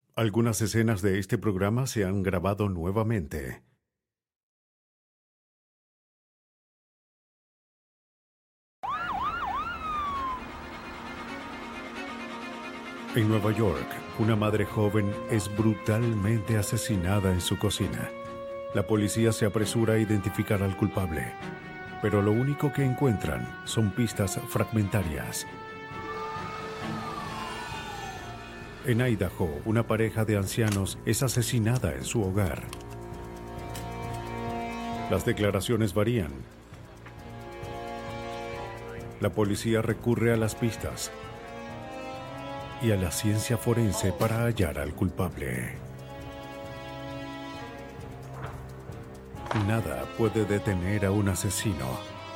Algunas escenas de este programa se han grabado nuevamente. En Nueva York, una madre joven es brutalmente asesinada en su cocina. La policía se apresura a identificar al culpable, pero lo único que encuentran son pistas fragmentarias. En Idaho, una pareja de ancianos es asesinada en su hogar. Las declaraciones varían. La policía recurre a las pistas y a la ciencia forense para hallar al culpable. Nada puede detener a un asesino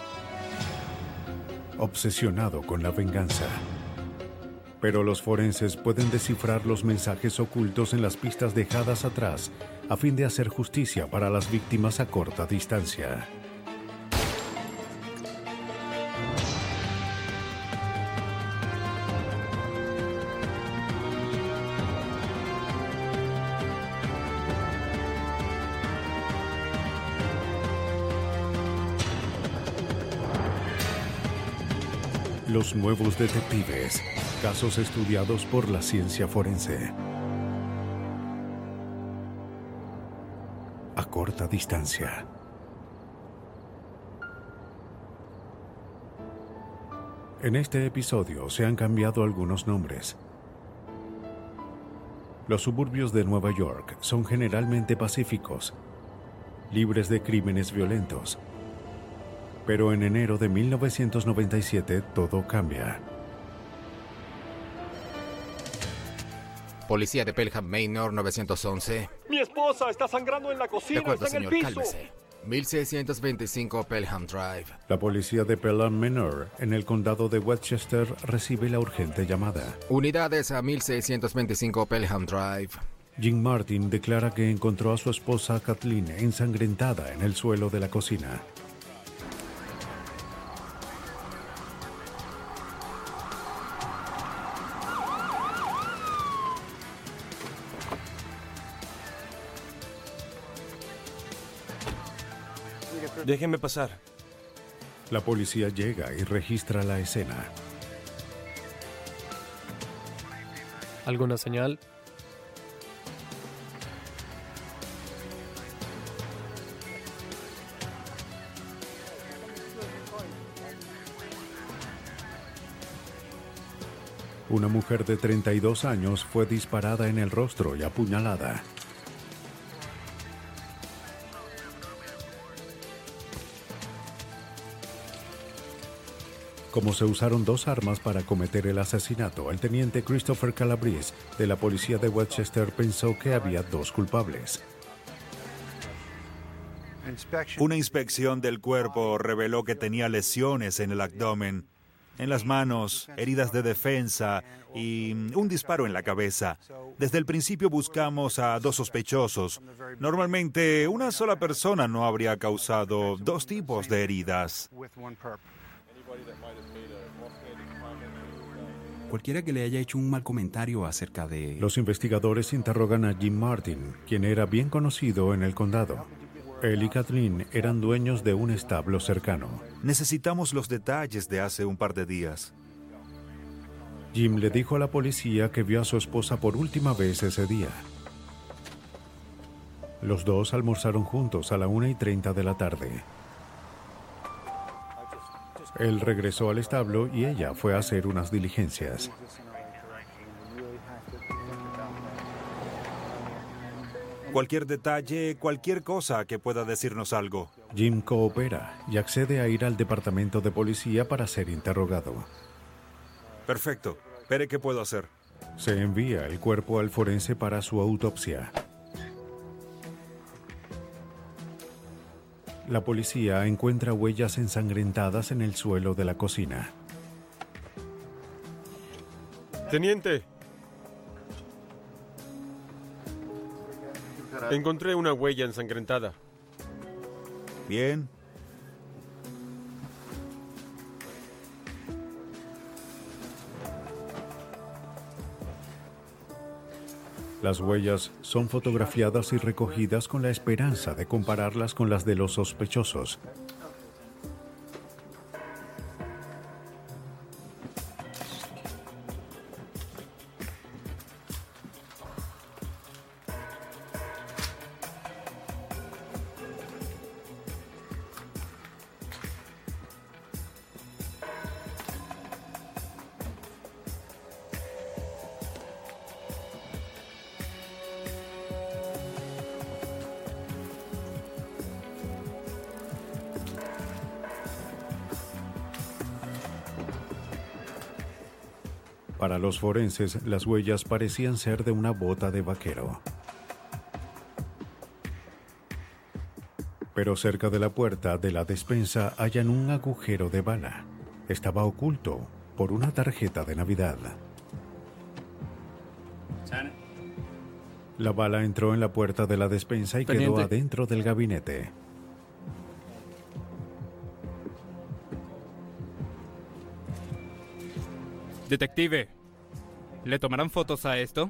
obsesionado con la venganza. Pero los forenses pueden descifrar los mensajes ocultos en las pistas dejadas atrás a fin de hacer justicia para las víctimas a corta distancia. Los nuevos detectives, casos estudiados por la ciencia forense. A corta distancia. En este episodio se han cambiado algunos nombres. Los suburbios de Nueva York son generalmente pacíficos, libres de crímenes violentos. Pero en enero de 1997 todo cambia. Policía de Pelham Manor 911. Mi esposa está sangrando en la De cocina, acuerdo, está en el señor, piso. cálmese. 1625 Pelham Drive. La policía de Pelham Manor, en el condado de Westchester, recibe la urgente llamada. Unidades a 1625 Pelham Drive. Jim Martin declara que encontró a su esposa Kathleen ensangrentada en el suelo de la cocina. Déjenme pasar. La policía llega y registra la escena. ¿Alguna señal? Una mujer de 32 años fue disparada en el rostro y apuñalada. Como se usaron dos armas para cometer el asesinato, el teniente Christopher Calabrese de la policía de Westchester pensó que había dos culpables. Una inspección del cuerpo reveló que tenía lesiones en el abdomen, en las manos, heridas de defensa y un disparo en la cabeza. Desde el principio buscamos a dos sospechosos. Normalmente, una sola persona no habría causado dos tipos de heridas. Cualquiera que le haya hecho un mal comentario acerca de... Los investigadores interrogan a Jim Martin, quien era bien conocido en el condado. Él y Kathleen eran dueños de un establo cercano. Necesitamos los detalles de hace un par de días. Jim le dijo a la policía que vio a su esposa por última vez ese día. Los dos almorzaron juntos a la 1:30 de la tarde. Él regresó al establo y ella fue a hacer unas diligencias. Cualquier detalle, cualquier cosa que pueda decirnos algo. Jim coopera y accede a ir al departamento de policía para ser interrogado. Perfecto. Veré qué puedo hacer. Se envía el cuerpo al forense para su autopsia. La policía encuentra huellas ensangrentadas en el suelo de la cocina. Teniente. Encontré una huella ensangrentada. Bien. Las huellas son fotografiadas y recogidas con la esperanza de compararlas con las de los sospechosos. Para los forenses, las huellas parecían ser de una bota de vaquero. Pero cerca de la puerta de la despensa hallan un agujero de bala. Estaba oculto por una tarjeta de Navidad. La bala entró en la puerta de la despensa y quedó adentro del gabinete. Detective, ¿le tomarán fotos a esto?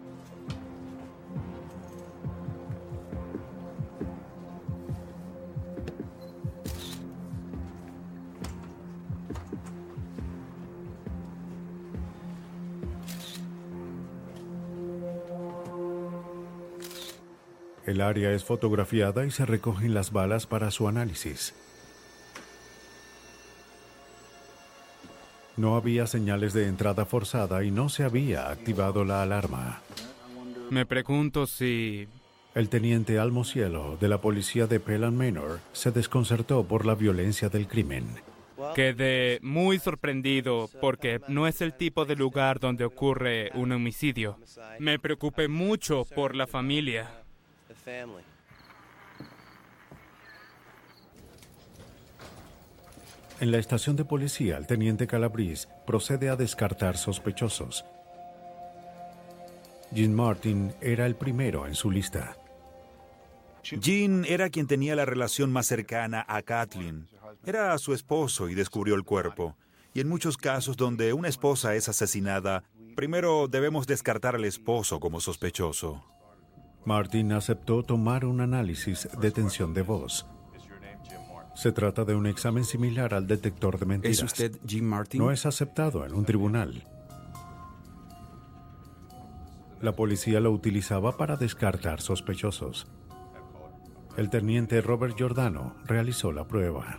El área es fotografiada y se recogen las balas para su análisis. No había señales de entrada forzada y no se había activado la alarma. Me pregunto si... El teniente Almocielo de la policía de Pelham Manor se desconcertó por la violencia del crimen. Quedé muy sorprendido porque no es el tipo de lugar donde ocurre un homicidio. Me preocupé mucho por la familia. En la estación de policía, el teniente Calabrese procede a descartar sospechosos. Gene Martin era el primero en su lista. Gene era quien tenía la relación más cercana a Kathleen. Era su esposo y descubrió el cuerpo. Y en muchos casos donde una esposa es asesinada, primero debemos descartar al esposo como sospechoso. Martin aceptó tomar un análisis de tensión de voz. Se trata de un examen similar al detector de mentiras. ¿Es usted Jim Martin? No es aceptado en un tribunal. La policía lo utilizaba para descartar sospechosos. El teniente Robert Giordano realizó la prueba.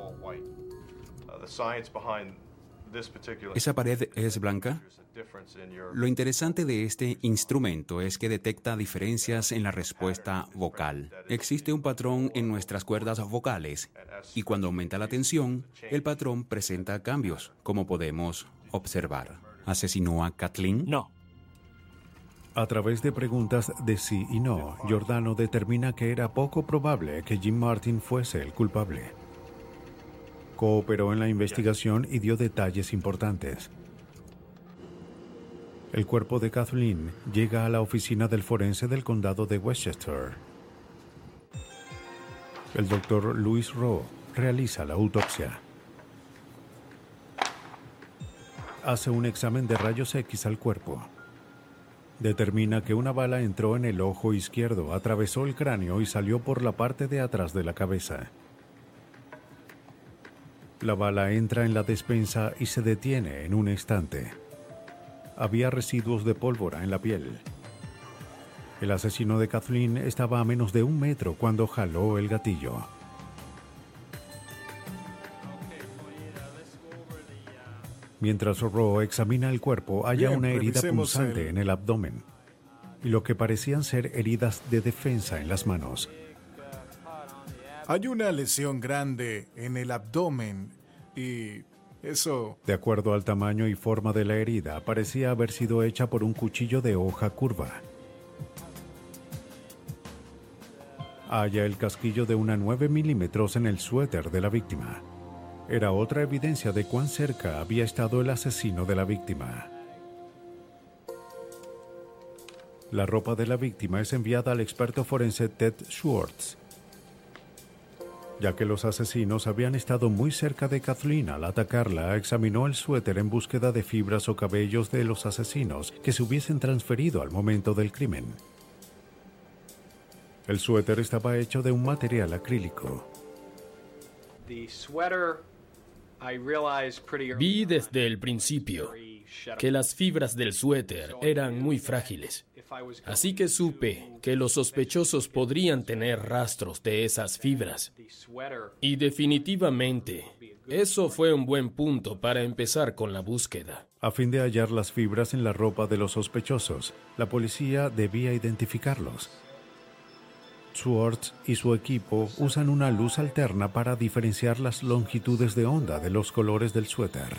¿Esa pared es blanca? Lo interesante de este instrumento es que detecta diferencias en la respuesta vocal. Existe un patrón en nuestras cuerdas vocales y cuando aumenta la tensión, el patrón presenta cambios, como podemos observar. ¿Asesinó a Kathleen? No. A través de preguntas de sí y no, Giordano determina que era poco probable que Jim Martin fuese el culpable. Cooperó en la investigación y dio detalles importantes. El cuerpo de Kathleen llega a la oficina del forense del condado de Westchester. El doctor Louis Rowe realiza la autopsia. Hace un examen de rayos X al cuerpo. Determina que una bala entró en el ojo izquierdo, atravesó el cráneo y salió por la parte de atrás de la cabeza. La bala entra en la despensa y se detiene en un instante. Había residuos de pólvora en la piel. El asesino de Kathleen estaba a menos de 1 metro cuando jaló el gatillo. Mientras Rowe examina el cuerpo, halla una herida punzante en el abdomen y lo que parecían ser heridas de defensa en las manos. Hay una lesión grande en el abdomen y eso... De acuerdo al tamaño y forma de la herida, parecía haber sido hecha por un cuchillo de hoja curva. Halla el casquillo de una 9 milímetros en el suéter de la víctima. Era otra evidencia de cuán cerca había estado el asesino de la víctima. La ropa de la víctima es enviada al experto forense Ted Schwartz. Ya que los asesinos habían estado muy cerca de Kathleen al atacarla, examinó el suéter en búsqueda de fibras o cabellos de los asesinos que se hubiesen transferido al momento del crimen. El suéter estaba hecho de un material acrílico. Vi desde el principio que las fibras del suéter eran muy frágiles. Así que supe que los sospechosos podrían tener rastros de esas fibras. Y definitivamente, eso fue un buen punto para empezar con la búsqueda. A fin de hallar las fibras en la ropa de los sospechosos, la policía debía identificarlos. Schwartz y su equipo usan una luz alterna para diferenciar las longitudes de onda de los colores del suéter.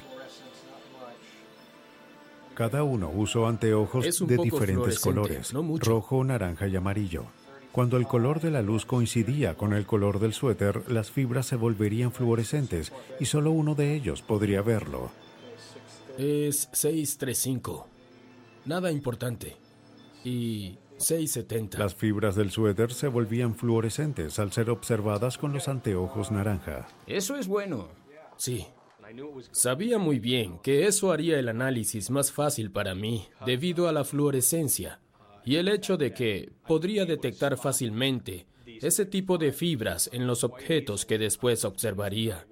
Cada uno usó anteojos de diferentes colores, rojo, naranja y amarillo. Cuando el color de la luz coincidía con el color del suéter, las fibras se volverían fluorescentes y solo uno de ellos podría verlo. Es 635. Nada importante. Y 670. Las fibras del suéter se volvían fluorescentes al ser observadas con los anteojos naranja. Eso es bueno. Sí. Sabía muy bien que eso haría el análisis más fácil para mí debido a la fluorescencia y el hecho de que podría detectar fácilmente ese tipo de fibras en los objetos que después observaría.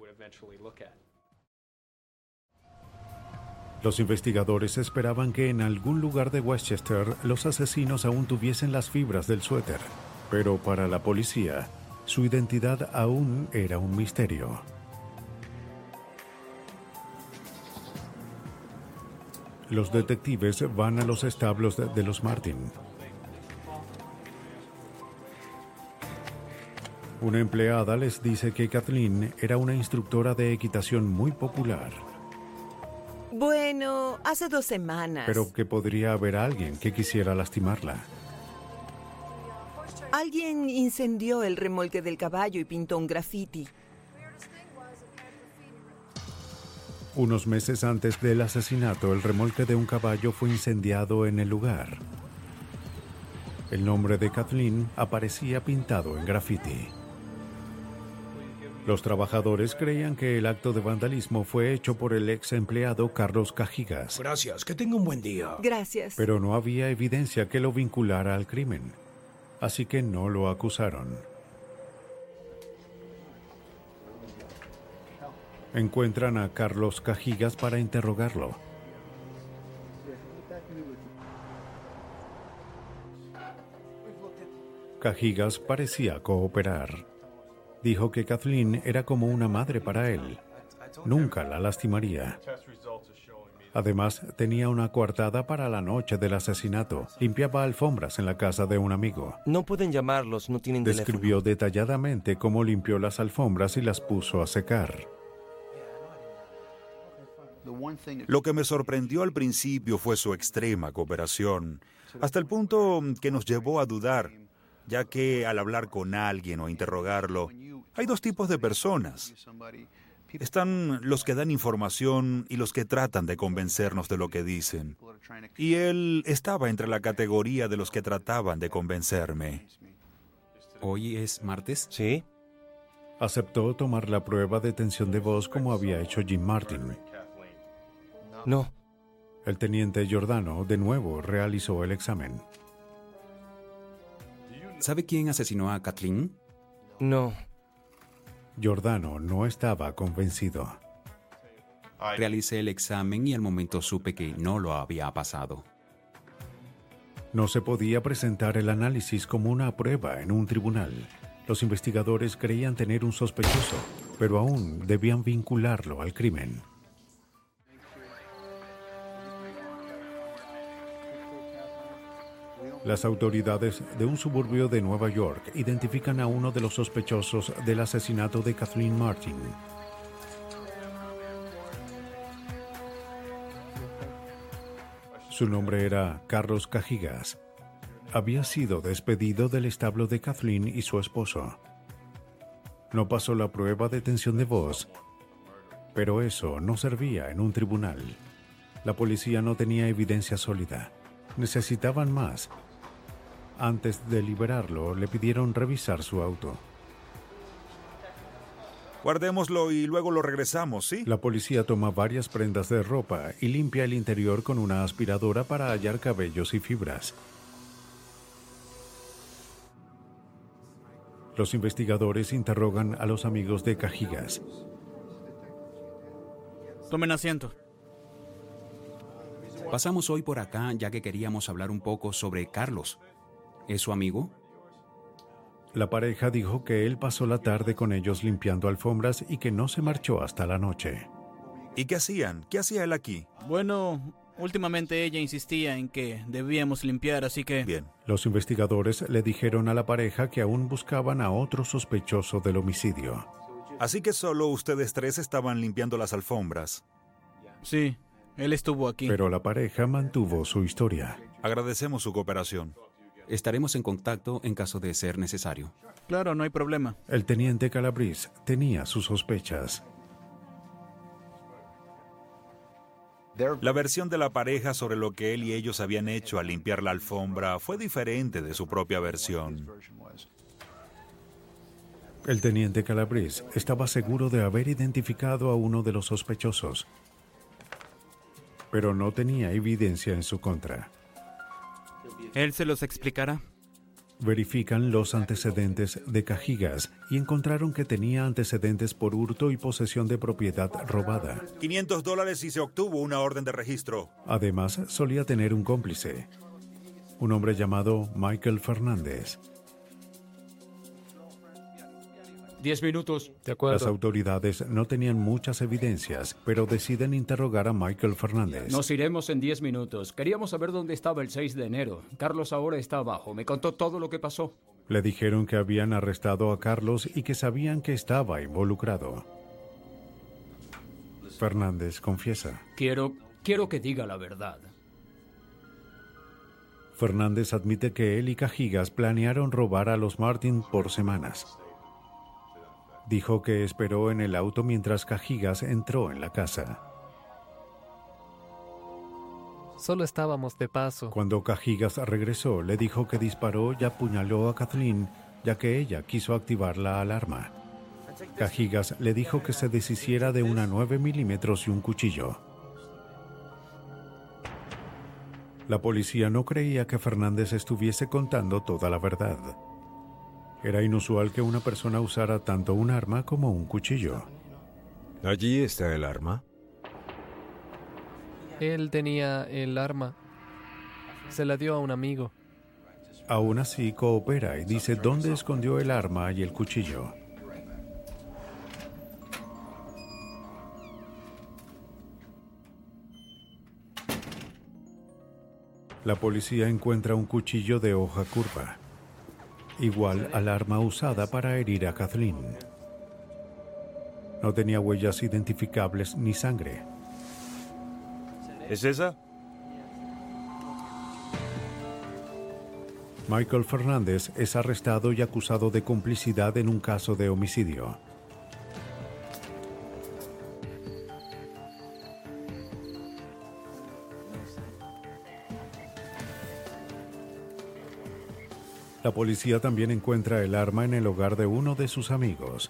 Los investigadores esperaban que en algún lugar de Westchester los asesinos aún tuviesen las fibras del suéter, pero para la policía, su identidad aún era un misterio. Los detectives van a los establos de los Martin. Una empleada les dice que Kathleen era una instructora de equitación muy popular. Bueno, hace 2 semanas. Pero que podría haber alguien que quisiera lastimarla. Alguien incendió el remolque del caballo y pintó un graffiti. Unos meses antes del asesinato, el remolque de un caballo fue incendiado en el lugar. El nombre de Kathleen aparecía pintado en graffiti. Los trabajadores creían que el acto de vandalismo fue hecho por el ex empleado Carlos Cajigas. Gracias, que tenga un buen día. Gracias. Pero no había evidencia que lo vinculara al crimen, así que no lo acusaron. Encuentran a Carlos Cajigas para interrogarlo. Cajigas parecía cooperar. Dijo que Kathleen era como una madre para él. Nunca la lastimaría. Además, tenía una coartada para la noche del asesinato. Limpiaba alfombras en la casa de un amigo. No pueden llamarlos, no tienen teléfono. Describió detalladamente cómo limpió las alfombras y las puso a secar. Lo que me sorprendió al principio fue su extrema cooperación, hasta el punto que nos llevó a dudar, ya que al hablar con alguien o interrogarlo, hay 2 tipos de personas. Están los que dan información y los que tratan de convencernos de lo que dicen. Y él estaba entre la categoría de los que trataban de convencerme. ¿Hoy es martes? Sí. Aceptó tomar la prueba de tensión de voz como había hecho Jim Martin. No. El teniente Giordano de nuevo realizó el examen. ¿Sabe quién asesinó a Kathleen? No. Giordano no estaba convencido. Realicé el examen y al momento supe que no lo había pasado. No se podía presentar el análisis como una prueba en un tribunal. Los investigadores creían tener un sospechoso, pero aún debían vincularlo al crimen. Las autoridades de un suburbio de Nueva York identifican a uno de los sospechosos del asesinato de Kathleen Martin. Su nombre era Carlos Cajigas. Había sido despedido del establo de Kathleen y su esposo. No pasó la prueba de tensión de voz, pero eso no servía en un tribunal. La policía no tenía evidencia sólida. Necesitaban más. Antes de liberarlo, le pidieron revisar su auto. Guardémoslo y luego lo regresamos, ¿sí? La policía toma varias prendas de ropa y limpia el interior con una aspiradora para hallar cabellos y fibras. Los investigadores interrogan a los amigos de Cajigas. Tomen asiento. Pasamos hoy por acá ya que queríamos hablar un poco sobre Carlos. ¿Es su amigo? La pareja dijo que él pasó la tarde con ellos limpiando alfombras y que no se marchó hasta la noche. ¿Y qué hacían? ¿Qué hacía él aquí? Bueno, últimamente ella insistía en que debíamos limpiar, así que... Bien. Los investigadores le dijeron a la pareja que aún buscaban a otro sospechoso del homicidio. Así que solo ustedes tres estaban limpiando las alfombras. Sí, él estuvo aquí. Pero la pareja mantuvo su historia. Agradecemos su cooperación. Estaremos en contacto en caso de ser necesario. Claro, no hay problema. El teniente Calabrese tenía sus sospechas. La versión de la pareja sobre lo que él y ellos habían hecho al limpiar la alfombra fue diferente de su propia versión. El teniente Calabrese estaba seguro de haber identificado a uno de los sospechosos, pero no tenía evidencia en su contra. Él se los explicará. Verifican los antecedentes de Cajigas y encontraron que tenía antecedentes por hurto y posesión de propiedad robada. $500 y se obtuvo una orden de registro. Además, solía tener un cómplice, un hombre llamado Michael Fernández. 10 minutos. De acuerdo. Las autoridades no tenían muchas evidencias, pero deciden interrogar a Michael Fernández. Nos iremos en 10 minutos. Queríamos saber dónde estaba el 6 de enero. Carlos ahora está abajo. Me contó todo lo que pasó. Le dijeron que habían arrestado a Carlos y que sabían que estaba involucrado. Fernández confiesa. Quiero que diga la verdad. Fernández admite que él y Cajigas planearon robar a los Martin por semanas. Dijo que esperó en el auto mientras Cajigas entró en la casa. Solo estábamos de paso. Cuando Cajigas regresó, le dijo que disparó y apuñaló a Kathleen, ya que ella quiso activar la alarma. Cajigas le dijo que se deshiciera de una 9 milímetros y un cuchillo. La policía no creía que Fernández estuviese contando toda la verdad. Era inusual que una persona usara tanto un arma como un cuchillo. ¿Allí está el arma? Él tenía el arma. Se la dio a un amigo. Aún así coopera y dice dónde escondió el arma y el cuchillo. La policía encuentra un cuchillo de hoja curva, igual al arma usada para herir a Kathleen. No tenía huellas identificables ni sangre. ¿Es esa? Michael Fernández es arrestado y acusado de complicidad en un caso de homicidio. La policía también encuentra el arma en el hogar de uno de sus amigos.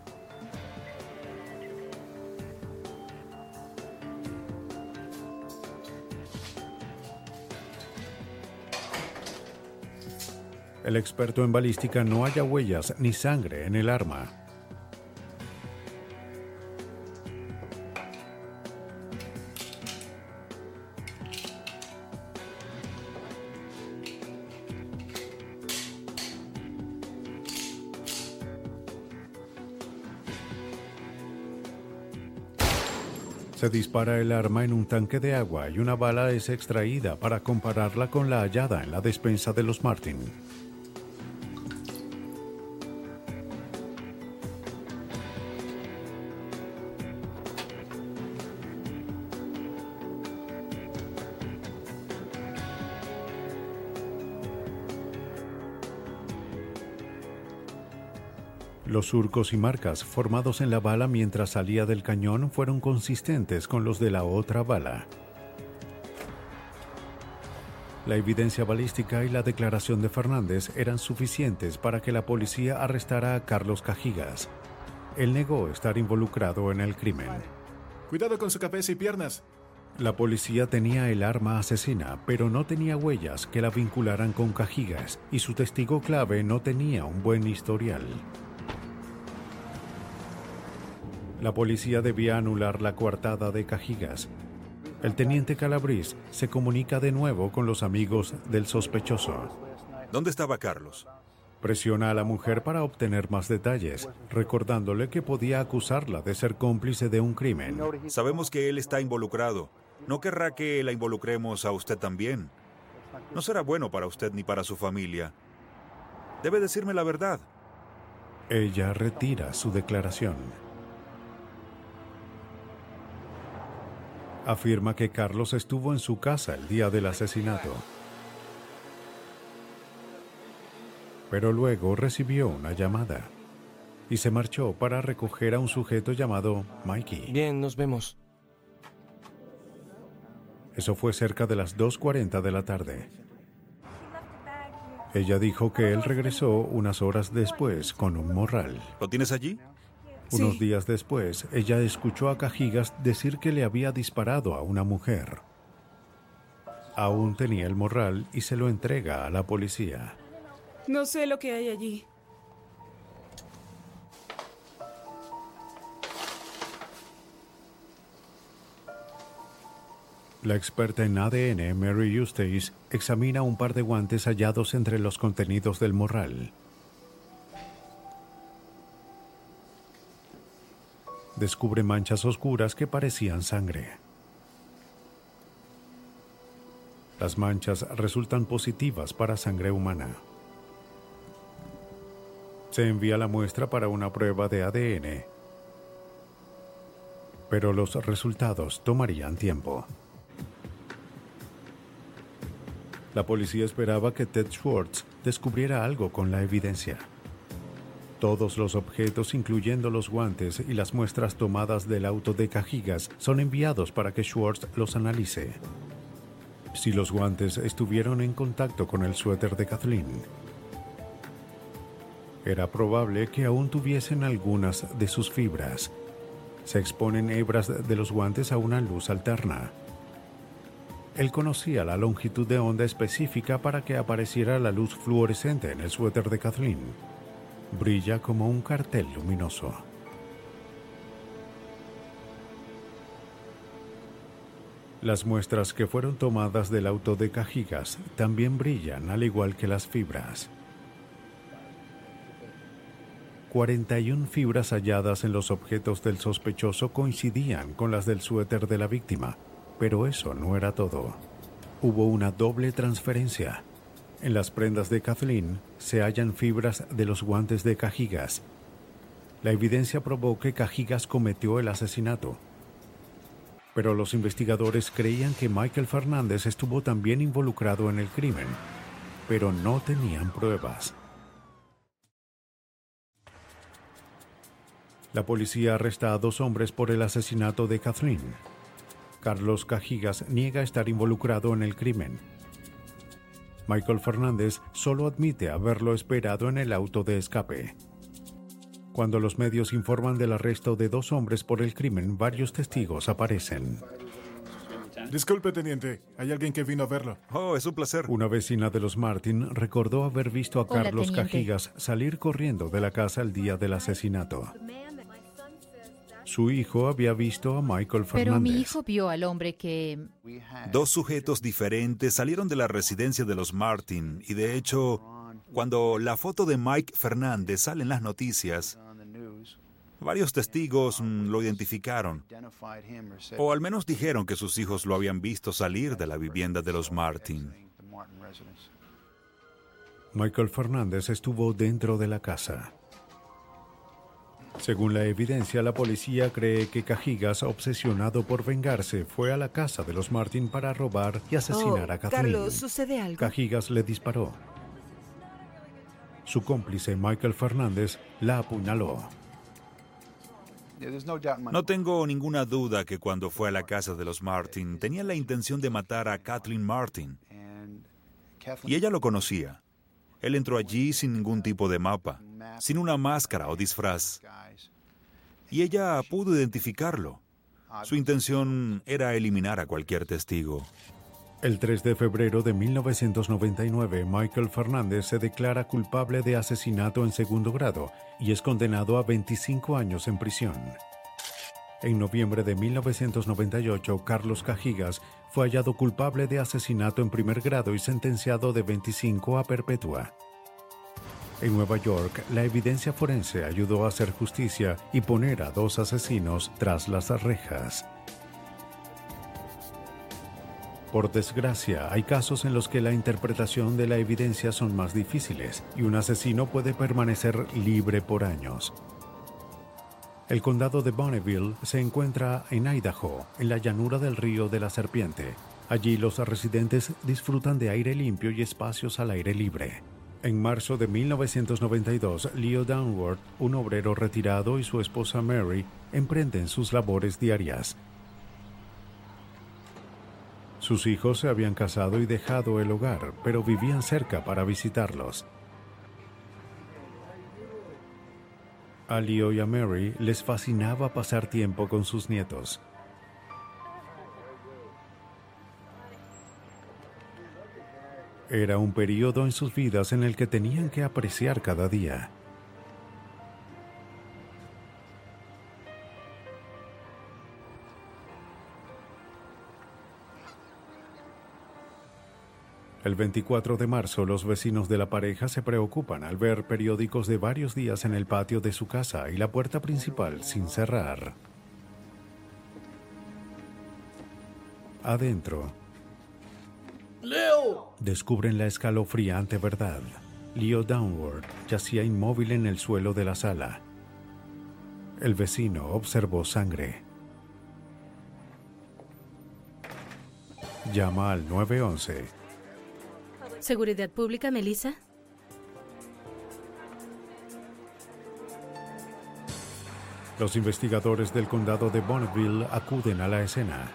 El experto en balística no halla huellas ni sangre en el arma. Se dispara el arma en un tanque de agua y una bala es extraída para compararla con la hallada en la despensa de los Martin. Los surcos y marcas formados en la bala mientras salía del cañón fueron consistentes con los de la otra bala. La evidencia balística y la declaración de Fernández eran suficientes para que la policía arrestara a Carlos Cajigas. él negó estar involucrado en el crimen. Cuidado con su cabeza y piernas. La policía tenía el arma asesina, pero no tenía huellas que la vincularan con Cajigas, y su testigo clave no tenía un buen historial. La policía debía anular la coartada de Cajigas. El teniente Calabrese se comunica de nuevo con los amigos del sospechoso. ¿Dónde estaba Carlos? Presiona a la mujer para obtener más detalles, recordándole que podía acusarla de ser cómplice de un crimen. Sabemos que él está involucrado. ¿No querrá que la involucremos a usted también? No será bueno para usted ni para su familia. Debe decirme la verdad. Ella retira su declaración. Afirma que Carlos estuvo en su casa el día del asesinato. Pero luego recibió una llamada y se marchó para recoger a un sujeto llamado Mikey. Bien, nos vemos. Eso fue cerca de las 2:40 de la tarde. Ella dijo que él regresó unas horas después con un morral. ¿Lo tienes allí? Unos días después, ella escuchó a Cajigas decir que le había disparado a una mujer. Aún tenía el morral y se lo entrega a la policía. No sé lo que hay allí. La experta en ADN, Mary Eustace, examina un par de guantes hallados entre los contenidos del morral. Descubre manchas oscuras que parecían sangre. Las manchas resultan positivas para sangre humana. Se envía la muestra para una prueba de ADN, pero los resultados tomarían tiempo. La policía esperaba que Ted Schwartz descubriera algo con la evidencia. Todos los objetos, incluyendo los guantes y las muestras tomadas del auto de Cajigas, son enviados para que Schwartz los analice. Si los guantes estuvieron en contacto con el suéter de Kathleen, era probable que aún tuviesen algunas de sus fibras. Se exponen hebras de los guantes a una luz alterna. Él conocía la longitud de onda específica para que apareciera la luz fluorescente en el suéter de Kathleen. Brilla como un cartel luminoso. Las muestras que fueron tomadas del auto de Cajigas también brillan, al igual que las fibras. 41 fibras halladas en los objetos del sospechoso coincidían con las del suéter de la víctima, pero eso no era todo. Hubo una doble transferencia. En las prendas de Kathleen se hallan fibras de los guantes de Cajigas. La evidencia probó que Cajigas cometió el asesinato. Pero los investigadores creían que Michael Fernández estuvo también involucrado en el crimen, pero no tenían pruebas. La policía arresta a 2 hombres por el asesinato de Kathleen. Carlos Cajigas niega estar involucrado en el crimen. Michael Fernández solo admite haberlo esperado en el auto de escape. Cuando los medios informan del arresto de 2 hombres por el crimen, varios testigos aparecen. Disculpe, teniente. ¿Hay alguien que vino a verlo? Oh, es un placer. Una vecina de los Martin recordó haber visto a Carlos Cajigas salir corriendo de la casa el día del asesinato. Su hijo había visto a Michael Fernández. Pero mi hijo vio al hombre que... 2 sujetos diferentes salieron de la residencia de los Martin y, de hecho, cuando la foto de Mike Fernández sale en las noticias, varios testigos lo identificaron, o al menos dijeron que sus hijos lo habían visto salir de la vivienda de los Martin. Michael Fernández estuvo dentro de la casa. Según la evidencia, la policía cree que Cajigas, obsesionado por vengarse, fue a la casa de los Martin para robar y asesinar a Kathleen. Carlos, ¿sucede algo? Cajigas le disparó. Su cómplice, Michael Fernández, la apuñaló. No tengo ninguna duda que cuando fue a la casa de los Martin tenía la intención de matar a Kathleen Martin. Y ella lo conocía. Él entró allí sin ningún tipo de mapa, sin una máscara o disfraz. y ella pudo identificarlo. Su intención era eliminar a cualquier testigo. El 3 de febrero de 1999, Michael Fernández se declara culpable de asesinato en segundo grado y es condenado a 25 años en prisión. En noviembre de 1998, Carlos Cajigas fue hallado culpable de asesinato en primer grado y sentenciado de 25 a perpetua. En Nueva York, la evidencia forense ayudó a hacer justicia y poner a 2 asesinos tras las rejas. Por desgracia, hay casos en los que la interpretación de la evidencia son más difíciles y un asesino puede permanecer libre por años. El condado de Bonneville se encuentra en Idaho, en la llanura del río de la Serpiente. Allí los residentes disfrutan de aire limpio y espacios al aire libre. En marzo de 1992, Leo Downward, un obrero retirado, y su esposa Mary emprenden sus labores diarias. Sus hijos se habían casado y dejado el hogar, pero vivían cerca para visitarlos. A Leo y a Mary les fascinaba pasar tiempo con sus nietos. Era un periodo en sus vidas en el que tenían que apreciar cada día. El 24 de marzo, los vecinos de la pareja se preocupan al ver periódicos de varios días en el patio de su casa y la puerta principal sin cerrar. Adentro, ¡Leo! descubren la escalofriante verdad. Leo Downward yacía inmóvil en el suelo de la sala. El vecino observó sangre. Llama al 911. ¿Seguridad Pública, Melissa? Los investigadores del condado de Bonneville acuden a la escena,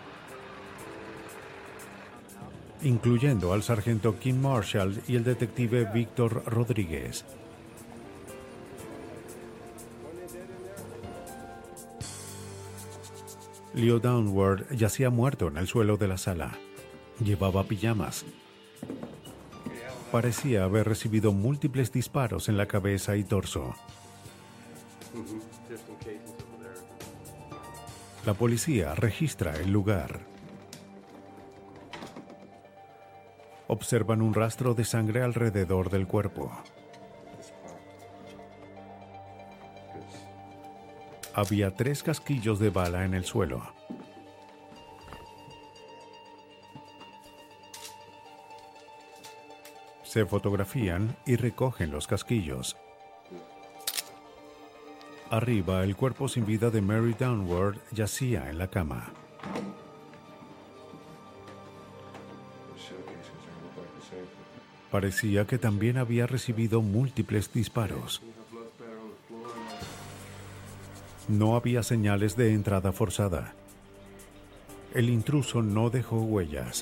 incluyendo al sargento Kim Marshall y el detective Víctor Rodríguez. Leo Downward yacía muerto en el suelo de la sala. Llevaba pijamas. Parecía haber recibido múltiples disparos en la cabeza y torso. La policía registra el lugar. Observan un rastro de sangre alrededor del cuerpo. Había 3 casquillos de bala en el suelo. Se fotografían y recogen los casquillos. Arriba, el cuerpo sin vida de Mary Downward yacía en la cama. Parecía que también había recibido múltiples disparos. No había señales de entrada forzada. El intruso no dejó huellas.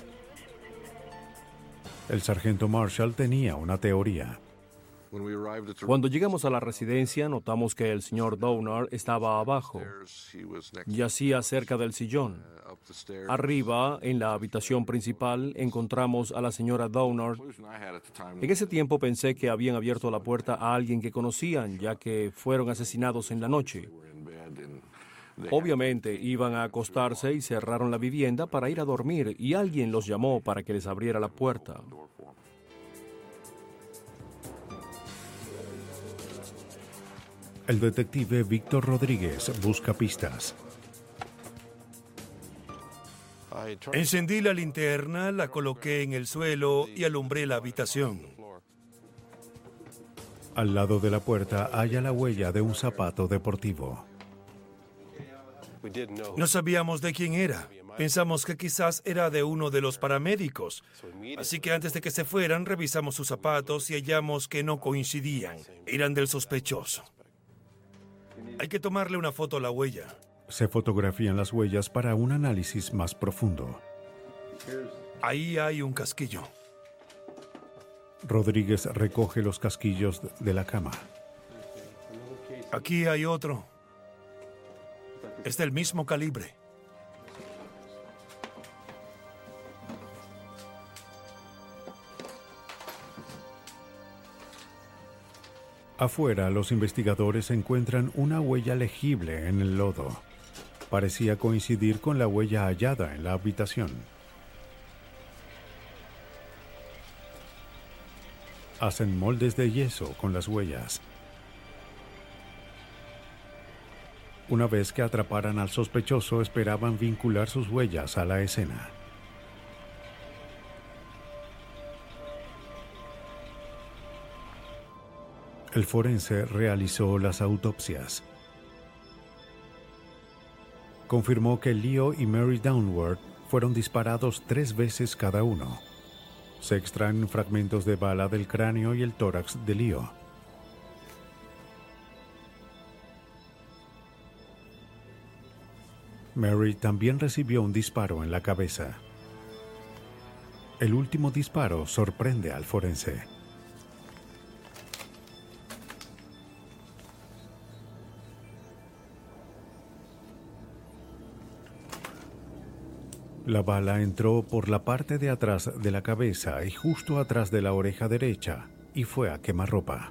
El sargento Marshall tenía una teoría. Cuando llegamos a la residencia, notamos que el señor Downard estaba abajo. Yacía cerca del sillón. Arriba, en la habitación principal, encontramos a la señora Downard. En ese tiempo pensé que habían abierto la puerta a alguien que conocían, ya que fueron asesinados en la noche. Obviamente iban a acostarse y cerraron la vivienda para ir a dormir, y alguien los llamó para que les abriera la puerta. El detective Víctor Rodríguez busca pistas. Encendí la linterna, la coloqué en el suelo y alumbré la habitación. Al lado de la puerta halla la huella de un zapato deportivo. No sabíamos de quién era. Pensamos que quizás era de uno de los paramédicos. Así que antes de que se fueran, revisamos sus zapatos y hallamos que no coincidían. Eran del sospechoso. Hay que tomarle una foto a la huella. Se fotografían las huellas para un análisis más profundo. Ahí hay un casquillo. Rodríguez recoge los casquillos de la cama. Aquí hay otro. Es del mismo calibre. Afuera, los investigadores encuentran una huella legible en el lodo. Parecía coincidir con la huella hallada en la habitación. Hacen moldes de yeso con las huellas. Una vez que atraparan al sospechoso, esperaban vincular sus huellas a la escena. El forense realizó las autopsias. Confirmó que Leo y Mary Downward fueron disparados 3 veces cada uno. Se extraen fragmentos de bala del cráneo y el tórax de Leo. Mary también recibió un disparo en la cabeza. El último disparo sorprende al forense. La bala entró por la parte de atrás de la cabeza y justo atrás de la oreja derecha y fue a quemarropa.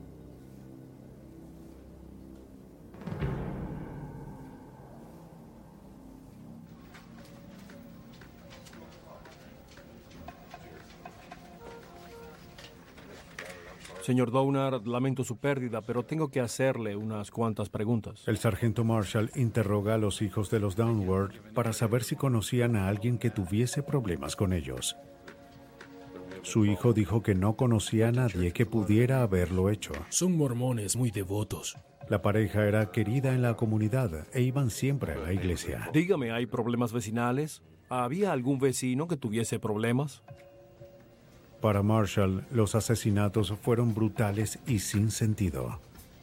Señor Downard, lamento su pérdida, pero tengo que hacerle unas cuantas preguntas. El sargento Marshall interroga a los hijos de los Downward para saber si conocían a alguien que tuviese problemas con ellos. Su hijo dijo que no conocía a nadie que pudiera haberlo hecho. Son mormones muy devotos. La pareja era querida en la comunidad e iban siempre a la iglesia. Dígame, ¿hay problemas vecinales? ¿Había algún vecino que tuviese problemas? Para Marshall, los asesinatos fueron brutales y sin sentido.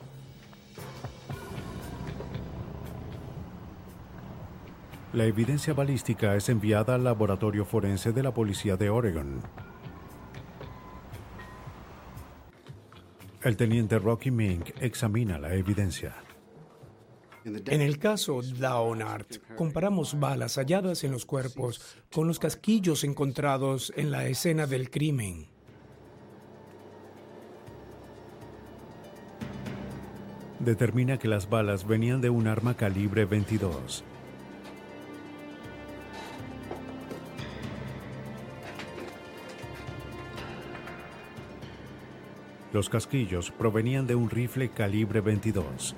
La evidencia balística es enviada al laboratorio forense de la policía de Oregon. El teniente Rocky Mink examina la evidencia. En el caso Downard, comparamos balas halladas en los cuerpos con los casquillos encontrados en la escena del crimen. Determina que las balas venían de un arma calibre 22. Los casquillos provenían de un rifle calibre 22.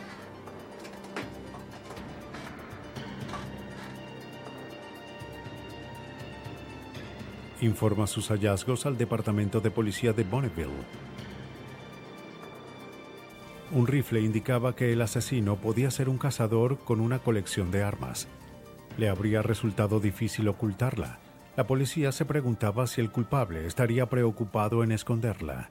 Informa sus hallazgos al Departamento de Policía de Bonneville. Un rifle indicaba que el asesino podía ser un cazador con una colección de armas. Le habría resultado difícil ocultarla. La policía se preguntaba si el culpable estaría preocupado en esconderla.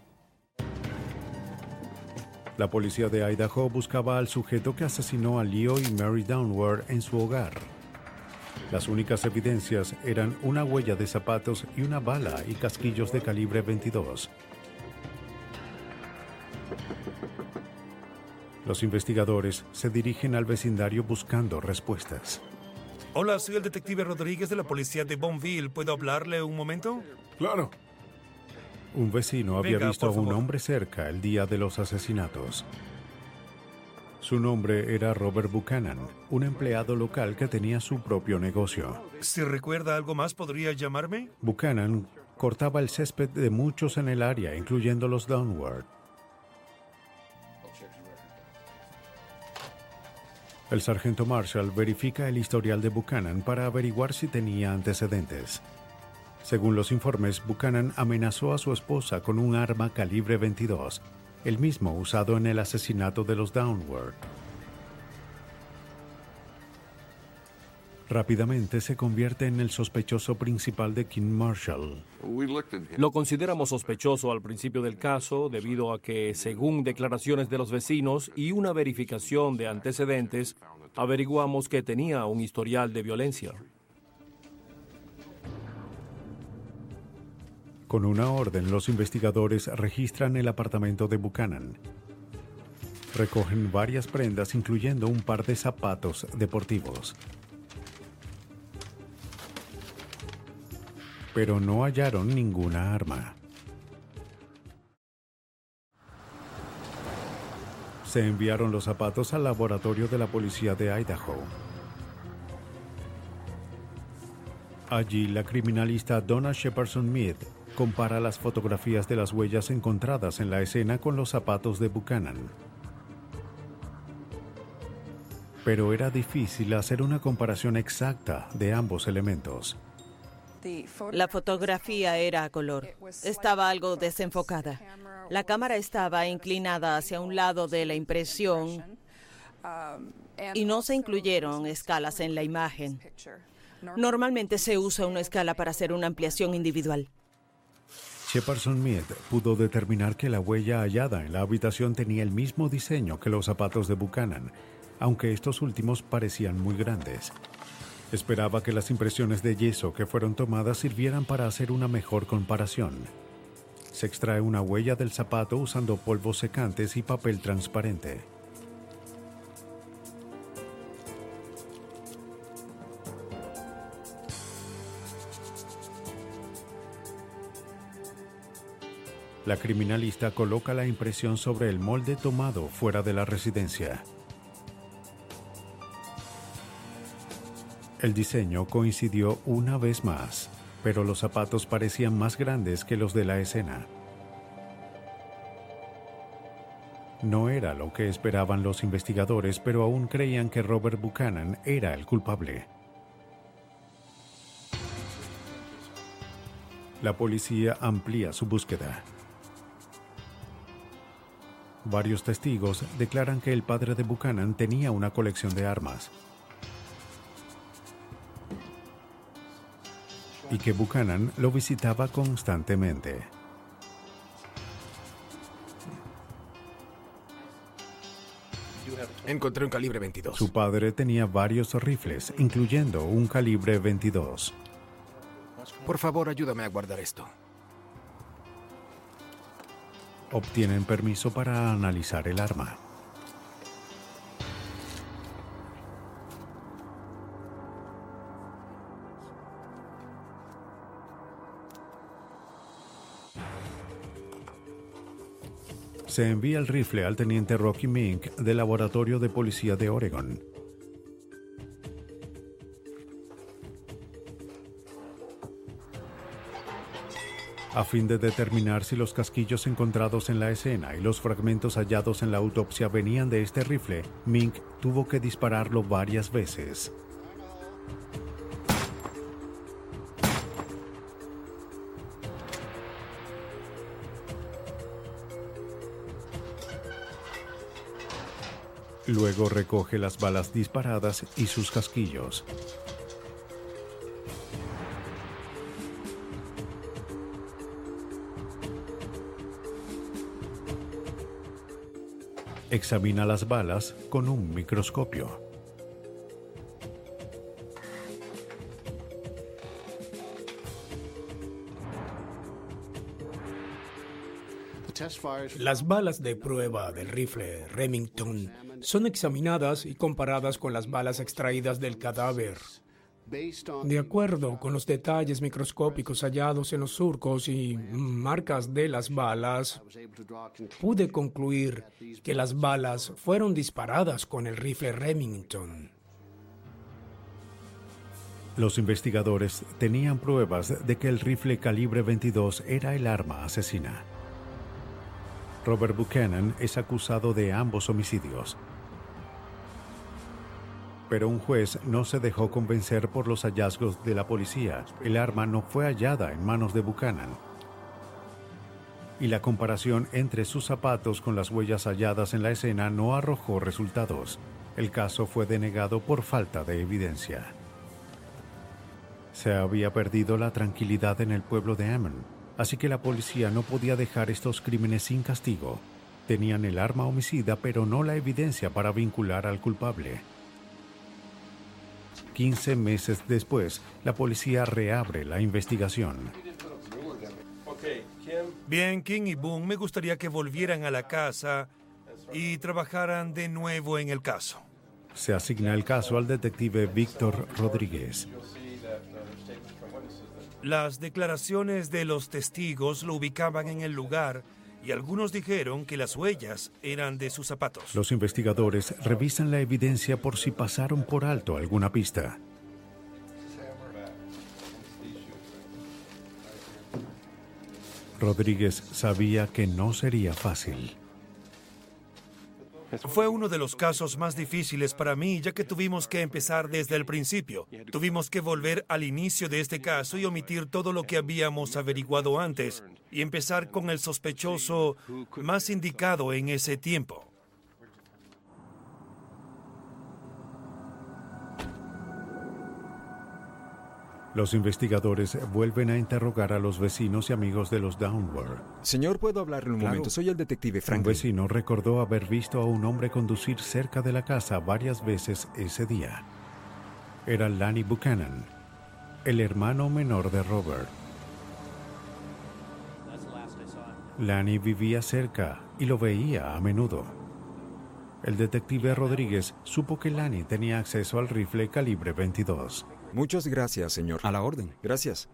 La policía de Idaho buscaba al sujeto que asesinó a Leo y Mary Downward en su hogar. Las únicas evidencias eran una huella de zapatos y una bala y casquillos de calibre 22. Los investigadores se dirigen al vecindario buscando respuestas. Hola, soy el detective Rodríguez de la policía de Bonneville. ¿Puedo hablarle un momento? Claro. Un vecino había Venga, visto a por un favor. hombre cerca el día de los asesinatos. Su nombre era Robert Buchanan, un empleado local que tenía su propio negocio. Si recuerda algo más, ¿podría llamarme? Buchanan cortaba el césped de muchos en el área, incluyendo los Downward. El sargento Marshall verifica el historial de Buchanan para averiguar si tenía antecedentes. Según los informes, Buchanan amenazó a su esposa con un arma calibre 22, el mismo usado en el asesinato de los Downward. Rápidamente se convierte en el sospechoso principal de King Marshall. Lo consideramos sospechoso al principio del caso debido a que, según declaraciones de los vecinos y una verificación de antecedentes, averiguamos que tenía un historial de violencia. Con una orden, los investigadores registran el apartamento de Buchanan. Recogen varias prendas, incluyendo un par de zapatos deportivos. Pero no hallaron ninguna arma. Se enviaron los zapatos al laboratorio de la policía de Idaho. Allí, la criminalista Donna Shepardson-Mead compara las fotografías de las huellas encontradas en la escena con los zapatos de Buchanan. Pero era difícil hacer una comparación exacta de ambos elementos. La fotografía era a color. Estaba algo desenfocada. La cámara estaba inclinada hacia un lado de la impresión y no se incluyeron escalas en la imagen. Normalmente se usa una escala para hacer una ampliación individual. Shepardson-Mead pudo determinar que la huella hallada en la habitación tenía el mismo diseño que los zapatos de Buchanan, aunque estos últimos parecían muy grandes. Esperaba que las impresiones de yeso que fueron tomadas sirvieran para hacer una mejor comparación. Se extrae una huella del zapato usando polvos secantes y papel transparente. La criminalista coloca la impresión sobre el molde tomado fuera de la residencia. El diseño coincidió una vez más, pero los zapatos parecían más grandes que los de la escena. No era lo que esperaban los investigadores, pero aún creían que Robert Buchanan era el culpable. La policía amplía su búsqueda. Varios testigos declaran que el padre de Buchanan tenía una colección de armas y que Buchanan lo visitaba constantemente. Encontré un calibre 22. Su padre tenía varios rifles, incluyendo un calibre 22. Por favor, ayúdame a guardar esto. Obtienen permiso para analizar el arma. Se envía el rifle al teniente Rocky Mink del Laboratorio de Policía de Oregon. A fin de determinar si los casquillos encontrados en la escena y los fragmentos hallados en la autopsia venían de este rifle, Mink tuvo que dispararlo varias veces. Luego recoge las balas disparadas y sus casquillos. Examina las balas con un microscopio. Las balas de prueba del rifle Remington son examinadas y comparadas con las balas extraídas del cadáver. De acuerdo con los detalles microscópicos hallados en los surcos y marcas de las balas, pude concluir que las balas fueron disparadas con el rifle Remington. Los investigadores tenían pruebas de que el rifle calibre 22 era el arma asesina. Robert Buchanan es acusado de ambos homicidios. Pero un juez no se dejó convencer por los hallazgos de la policía. El arma no fue hallada en manos de Buchanan. Y la comparación entre sus zapatos con las huellas halladas en la escena no arrojó resultados. El caso fue denegado por falta de evidencia. Se había perdido la tranquilidad en el pueblo de Ammon, así que la policía no podía dejar estos crímenes sin castigo. Tenían el arma homicida, pero no la evidencia para vincular al culpable. 15 meses después, la policía reabre la investigación. Bien, King y Boone, me gustaría que volvieran a la casa y trabajaran de nuevo en el caso. Se asigna el caso al detective Víctor Rodríguez. Las declaraciones de los testigos lo ubicaban en el lugar y algunos dijeron que las huellas eran de sus zapatos. Los investigadores revisan la evidencia por si pasaron por alto alguna pista. Rodríguez sabía que no sería fácil. Fue uno de los casos más difíciles para mí, ya que tuvimos que empezar desde el principio. Tuvimos que volver al inicio de este caso y omitir todo lo que habíamos averiguado antes y empezar con el sospechoso más indicado en ese tiempo. Los investigadores vuelven a interrogar a los vecinos y amigos de los Downward. Señor, ¿puedo hablarle un momento? Soy el detective Franklin. Un vecino recordó haber visto a un hombre conducir cerca de la casa varias veces ese día. Era Lanny Buchanan, el hermano menor de Robert. Lanny vivía cerca y lo veía a menudo. El detective Rodríguez supo que Lanny tenía acceso al rifle calibre 22. Muchas gracias, señor. A la orden. Gracias.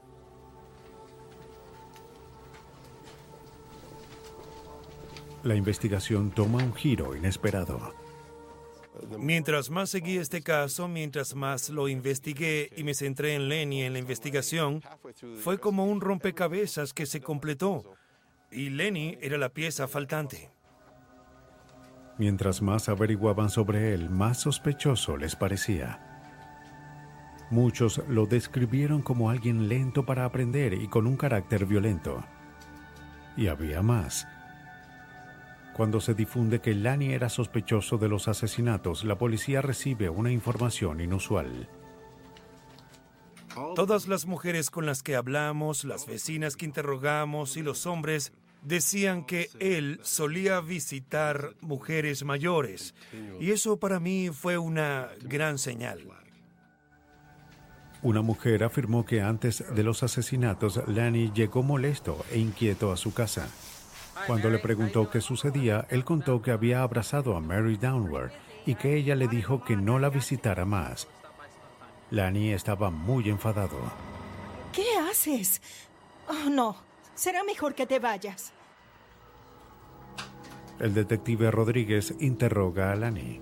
La investigación toma un giro inesperado. Mientras más seguí este caso, mientras más lo investigué y me centré en Lenny en la investigación, fue como un rompecabezas que se completó. Y Lenny era la pieza faltante. Mientras más averiguaban sobre él, más sospechoso les parecía. Muchos lo describieron como alguien lento para aprender y con un carácter violento. Y había más. Cuando se difunde que Lanny era sospechoso de los asesinatos, la policía recibe una información inusual. Todas las mujeres con las que hablamos, las vecinas que interrogamos y los hombres decían que él solía visitar mujeres mayores. Y eso para mí fue una gran señal. Una mujer afirmó que antes de los asesinatos, Lanny llegó molesto e inquieto a su casa. Cuando le preguntó qué sucedía, él contó que había abrazado a Mary Downward y que ella le dijo que no la visitara más. Lanny estaba muy enfadado. ¿Qué haces? Oh, no. Será mejor que te vayas. El detective Rodríguez interroga a Lanny.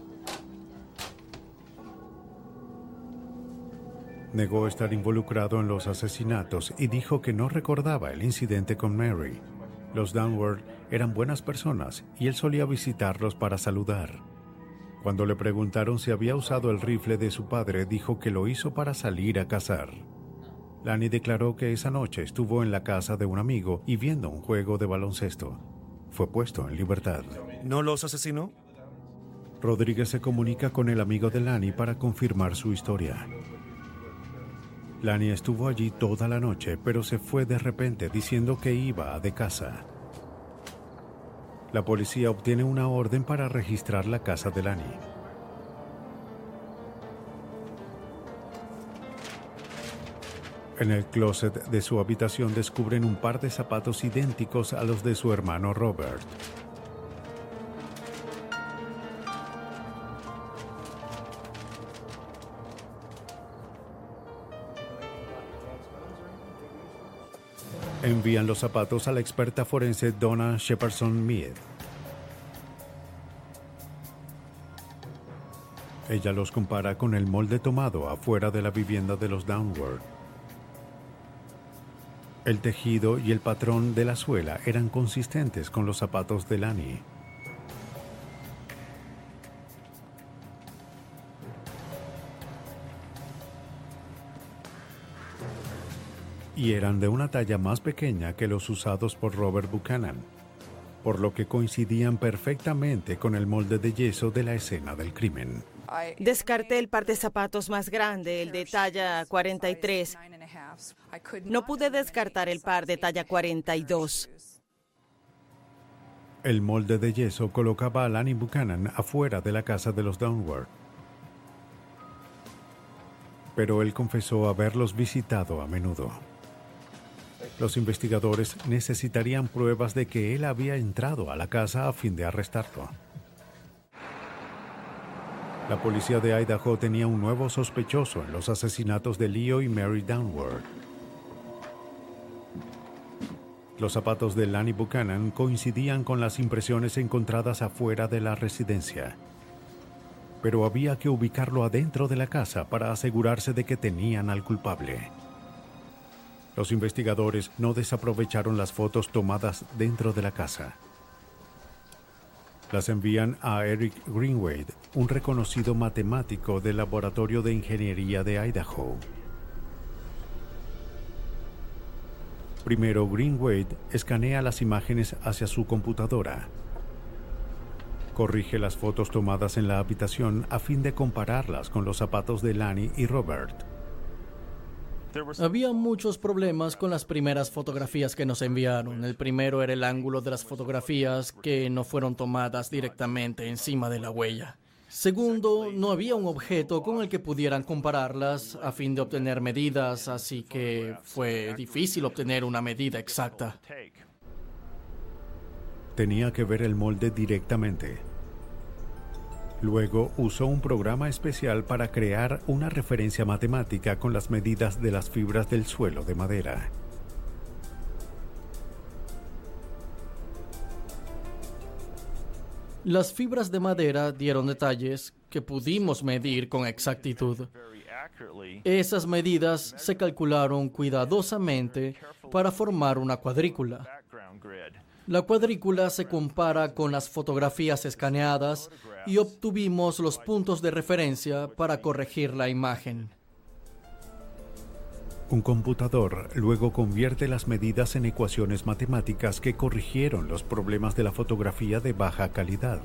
Negó estar involucrado en los asesinatos y dijo que no recordaba el incidente con Mary. Los Downward eran buenas personas y él solía visitarlos para saludar. Cuando le preguntaron si había usado el rifle de su padre, dijo que lo hizo para salir a cazar. Lanny declaró que esa noche estuvo en la casa de un amigo y viendo un juego de baloncesto. Fue puesto en libertad. ¿No los asesinó? Rodríguez se comunica con el amigo de Lanny para confirmar su historia. Lanny estuvo allí toda la noche, pero se fue de repente diciendo que iba de casa. La policía obtiene una orden para registrar la casa de Lanny. En el closet de su habitación descubren un par de zapatos idénticos a los de su hermano Robert. Envían los zapatos a la experta forense Donna Shepardson-Mead. Ella los compara con el molde tomado afuera de la vivienda de los Downward. El tejido y el patrón de la suela eran consistentes con los zapatos de Lanny. Y eran de una talla más pequeña que los usados por Robert Buchanan, por lo que coincidían perfectamente con el molde de yeso de la escena del crimen. Descarté el par de zapatos más grande, el de talla 43. No pude descartar el par de talla 42. El molde de yeso colocaba a Lanny Buchanan afuera de la casa de los Downward. Pero él confesó haberlos visitado a menudo. Los investigadores necesitarían pruebas de que él había entrado a la casa a fin de arrestarlo. La policía de Idaho tenía un nuevo sospechoso en los asesinatos de Leo y Mary Downward. Los zapatos de Lanny Buchanan coincidían con las impresiones encontradas afuera de la residencia. Pero había que ubicarlo adentro de la casa para asegurarse de que tenían al culpable. Los investigadores no desaprovecharon las fotos tomadas dentro de la casa. Las envían a Eric Greenwade, un reconocido matemático del Laboratorio de Ingeniería de Idaho. Primero, Greenwade escanea las imágenes hacia su computadora. Corrige las fotos tomadas en la habitación a fin de compararlas con los zapatos de Lanny y Robert. Había muchos problemas con las primeras fotografías que nos enviaron. El primero era el ángulo de las fotografías que no fueron tomadas directamente encima de la huella. Segundo, no había un objeto con el que pudieran compararlas a fin de obtener medidas, así que fue difícil obtener una medida exacta. Tenía que ver el molde directamente. Luego usó un programa especial para crear una referencia matemática con las medidas de las fibras del suelo de madera. Las fibras de madera dieron detalles que pudimos medir con exactitud. Esas medidas se calcularon cuidadosamente para formar una cuadrícula. La cuadrícula se compara con las fotografías escaneadas y obtuvimos los puntos de referencia para corregir la imagen. Un computador luego convierte las medidas en ecuaciones matemáticas que corrigieron los problemas de la fotografía de baja calidad.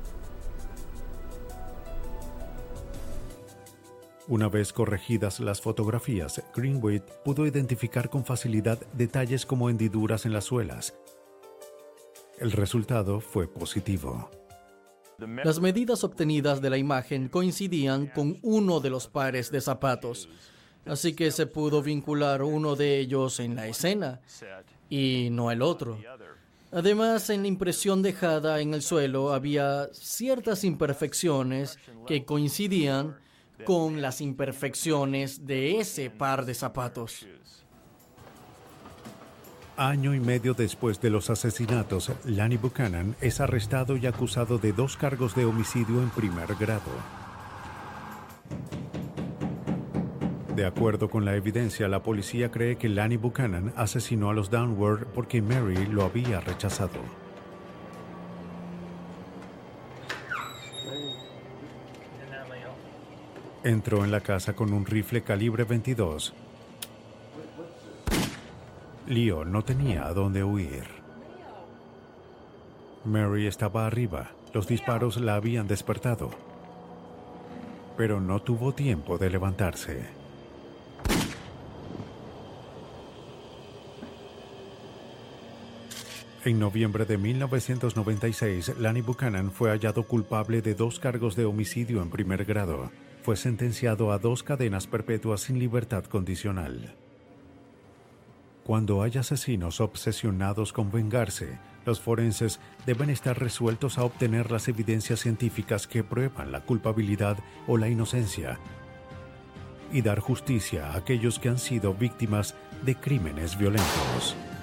Una vez corregidas las fotografías, Greenwade pudo identificar con facilidad detalles como hendiduras en las suelas. El resultado fue positivo. Las medidas obtenidas de la imagen coincidían con uno de los pares de zapatos, así que se pudo vincular uno de ellos en la escena y no el otro. Además, en la impresión dejada en el suelo había ciertas imperfecciones que coincidían con las imperfecciones de ese par de zapatos. Año y medio después de los asesinatos, Lanny Buchanan es arrestado y acusado de 2 cargos de homicidio en primer grado. De acuerdo con la evidencia, la policía cree que Lanny Buchanan asesinó a los Downward porque Mary lo había rechazado. Entró en la casa con un rifle calibre 22. Leo no tenía a dónde huir. Mary estaba arriba. Los disparos la habían despertado. Pero no tuvo tiempo de levantarse. En noviembre de 1996, Lanny Buchanan fue hallado culpable de 2 cargos de homicidio en primer grado. Fue sentenciado a 2 cadenas perpetuas sin libertad condicional. Cuando hay asesinos obsesionados con vengarse, los forenses deben estar resueltos a obtener las evidencias científicas que prueban la culpabilidad o la inocencia y dar justicia a aquellos que han sido víctimas de crímenes violentos.